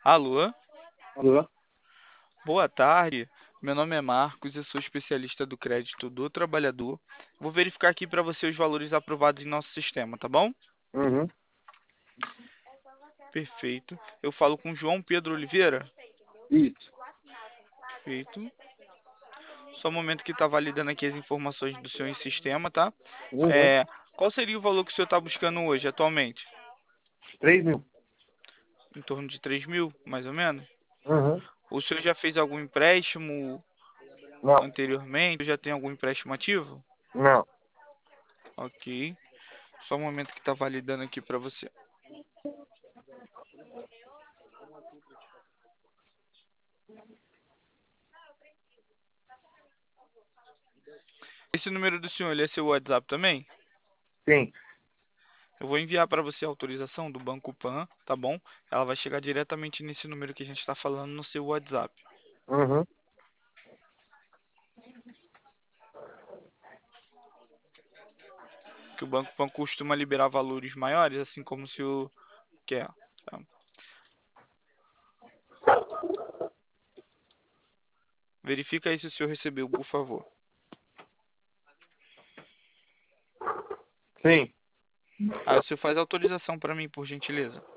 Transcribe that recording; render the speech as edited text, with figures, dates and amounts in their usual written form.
Alô, Alô? boa tarde. Meu nome é Marcos, eu sou especialista do crédito do trabalhador. Vou verificar aqui para você os valores aprovados em nosso sistema, tá bom? Uhum. Perfeito. Eu falo com João Pedro Oliveira. Isso. Perfeito. Só um momento que está validando aqui as informações do seu em sistema, tá? Uhum. É, qual seria o valor que o senhor está buscando hoje, atualmente? 3.000. Em torno de 3.000, mais ou menos? Uhum. O senhor já fez algum empréstimo Não, anteriormente? Já tem algum empréstimo ativo? não. Ok. Só um momento que está validando aqui para você. Esse número do senhor, ele é seu WhatsApp também? Sim. Eu vou enviar para você a autorização do Banco Pan, tá bom? Ela vai chegar diretamente nesse número que a gente está falando no seu WhatsApp. Uhum. Que o Banco Pan costuma liberar valores maiores, assim como se o quer. Tá? Verifica aí se o senhor recebeu, por favor. Sim. Ah, o senhor faz a autorização para mim, por gentileza.